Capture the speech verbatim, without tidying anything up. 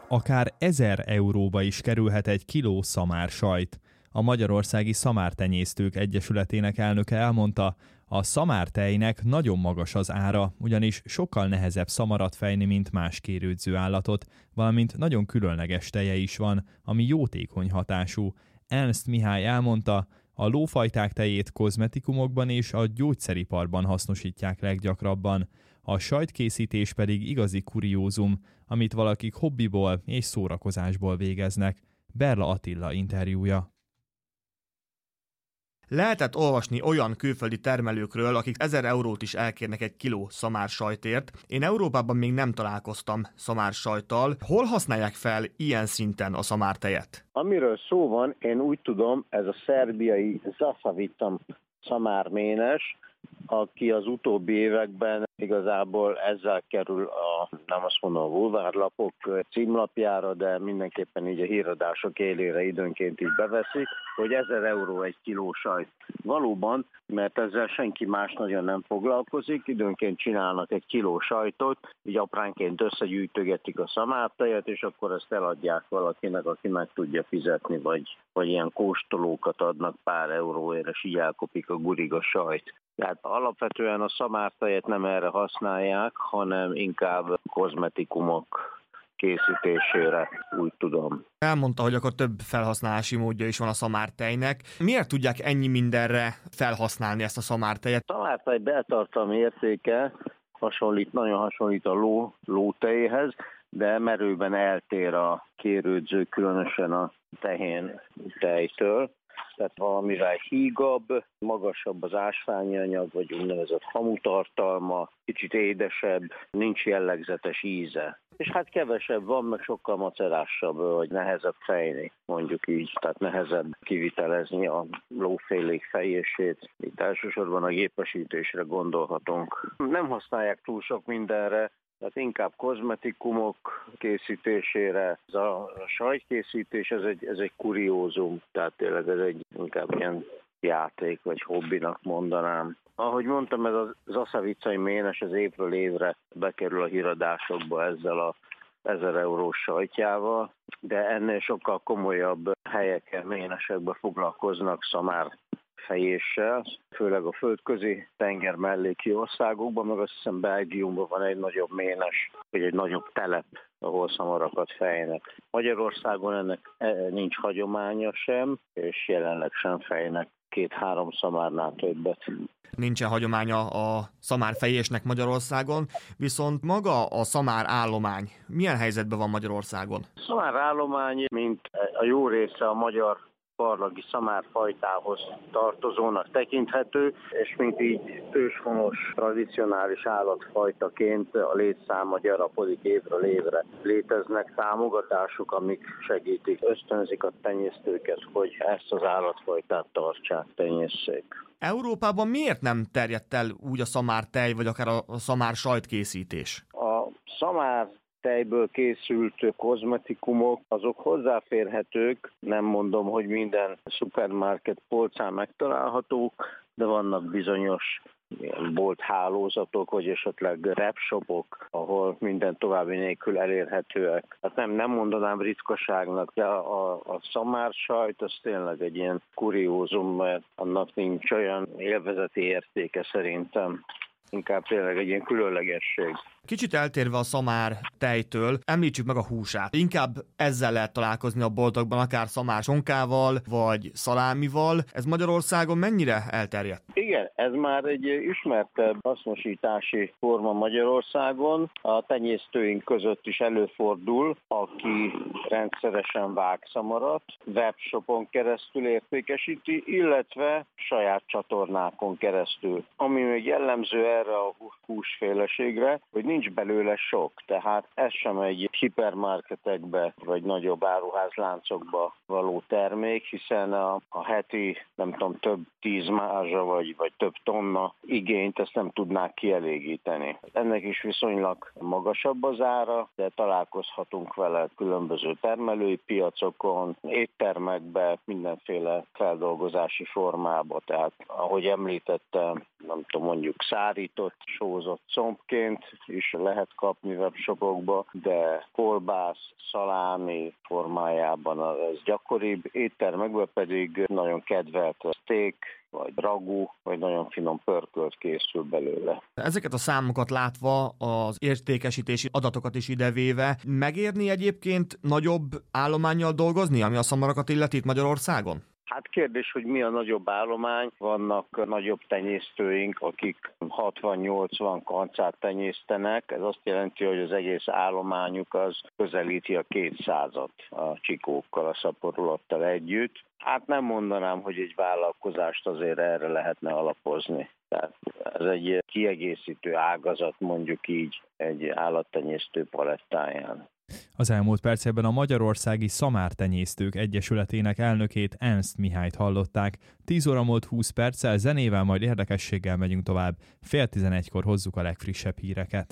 Akár ezer euróba is kerülhet egy kiló szamársajt. A Magyarországi Szamártenyésztők Egyesületének elnöke elmondta, a szamártejnek nagyon magas az ára, ugyanis sokkal nehezebb szamarat fejni, mint más kérődző állatot, valamint nagyon különleges teje is van, ami jótékony hatású. Ernst Mihály elmondta, a lófajták tejét kozmetikumokban és a gyógyszeriparban hasznosítják leggyakrabban. A sajtkészítés pedig igazi kuriózum, amit valakik hobbiból és szórakozásból végeznek. Berla Attila interjúja. Lehetett olvasni olyan külföldi termelőkről, akik ezer eurót is elkérnek egy kiló szamársajtért. Én Európában még nem találkoztam szamársajttal. Hol használják fel ilyen szinten a szamártejet? Amiről szó van, én úgy tudom, ez a szerbiai Zasavitam szamárménes, aki az utóbbi években igazából ezzel kerül a, nem azt mondom, a bulvárlapok címlapjára, de mindenképpen így a híradások élére időnként így beveszik, hogy ezer euró egy kiló sajt. Valóban, mert ezzel senki más nagyon nem foglalkozik, időnként csinálnak egy kiló sajtot, így apránként összegyűjtögetik a szamártejet, és akkor ezt eladják valakinek, aki meg tudja fizetni, vagy, vagy ilyen kóstolókat adnak pár euróért, és így elkopik a gurig a sajt. Tehát alapvetően a szamártejet nem erre használják, hanem inkább kozmetikumok készítésére, úgy tudom. Elmondta, hogy akkor több felhasználási módja is van a szamártejnek. Miért tudják ennyi mindenre felhasználni ezt a szamártejet? A szamártej beltartalmi értéke hasonlít, nagyon hasonlít a ló, lótejéhez, de merőben eltér a kérődző, különösen a tehén tejtől. Tehát valamivel hígabb, magasabb az ásványi anyag, vagy úgynevezett hamutartalma, kicsit édesebb, nincs jellegzetes íze. És hát kevesebb van, meg sokkal macerásabb, vagy nehezebb fejni, mondjuk így, tehát nehezebb kivitelezni a lófélék fejését. Itt elsősorban a gépesítésre gondolhatunk. Nem használják túl sok mindenre, tehát inkább kozmetikumok készítésére. Ez a sajtkészítés, ez egy, ez egy kuriózum, tehát tényleg ez egy inkább ilyen játék vagy hobbinak mondanám. Ahogy mondtam, ez az zasavicai ménes az évről évre bekerül a híradásokba ezzel a ezer eurós sajtjával, de ennél sokkal komolyabb helyeken, ménesekben foglalkoznak szamár fejéssel, főleg a földközi tenger melléki országokban, meg azt hiszem Belgiumban van egy nagyobb ménes, vagy egy nagyobb telep, ahol szamarakat fejnek. Magyarországon ennek nincs hagyománya sem, és jelenleg sem fejnek két-három szamárnál többet. Nincsen hagyománya a szamárfejésnek Magyarországon, viszont maga a szamár állomány milyen helyzetben van Magyarországon? A szamár állomány, mint a jó része a magyar parlagi szamárfajtához tartozónak tekinthető, és mint így őshonos, tradicionális állatfajtaként a létszáma gyarapodik évről évre. Léteznek támogatások, amik segítik, ösztönzik a tenyésztőket, hogy ezt az állatfajtát tartsák, tenyészék. Európában miért nem terjedt el úgy a szamártej, vagy akár a szamár sajtkészítés? A szamár tejből készült kozmetikumok, azok hozzáférhetők, nem mondom, hogy minden szupermarket polcán megtalálhatók, de vannak bizonyos bolthálózatok, vagy esetleg webshopok, ahol minden további nélkül elérhetőek. Hát nem, nem mondanám ritkaságnak, de a, a szamársajt az tényleg egy ilyen kuriózum, mert annak nincs olyan élvezeti értéke szerintem. Inkább tényleg egy ilyen különlegesség. Kicsit eltérve a szamár tejtől, említsük meg a húsát. Inkább ezzel lehet találkozni a boltokban, akár szamár sonkával, vagy szalámival. Ez Magyarországon mennyire elterjedt? Igen, ez már egy ismertebb hasznosítási forma Magyarországon. A tenyésztőink között is előfordul, aki rendszeresen vág szamarat, webshopon keresztül értékesíti, illetve saját csatornákon keresztül. Ami még jellemző erre a húsféleségre, hogy nincs belőle sok, tehát ez sem egy hipermarketekbe vagy nagyobb áruházláncokba való termék, hiszen a, a heti, nem tudom, több tíz mázsa vagy, vagy több tonna igényt ezt nem tudnák kielégíteni. Ennek is viszonylag magasabb az ára, de találkozhatunk vele különböző termelői piacokon, éttermekben, mindenféle feldolgozási formába, tehát ahogy említettem, nem tudom, mondjuk szári szárított, sózott combként is lehet kapni webshopokba, de kolbász, szalámi formájában ez gyakoribb. Éttermekben pedig nagyon kedvelt a steak, vagy ragú, vagy nagyon finom pörkölt készül belőle. Ezeket a számokat látva, az értékesítési adatokat is idevéve, megérni egyébként nagyobb állománnyal dolgozni, ami a szamarakat illeti itt Magyarországon? Hát kérdés, hogy mi a nagyobb állomány. Vannak nagyobb tenyésztőink, akik hatvan-nyolcvan kancát tenyésztenek. Ez azt jelenti, hogy az egész állományuk az közelíti a kétszázat a csikókkal, a szaporulattal együtt. Hát nem mondanám, hogy egy vállalkozást azért erre lehetne alapozni. Tehát ez egy kiegészítő ágazat, mondjuk így, egy állattenyésztő palettáján. Az elmúlt percekben a Magyarországi Szamártenyésztők Egyesületének elnökét, Ernst Mihályt hallották. tíz óra múlt húsz perccel, zenével, majd érdekességgel megyünk tovább. Fél tizenegykor hozzuk a legfrissebb híreket.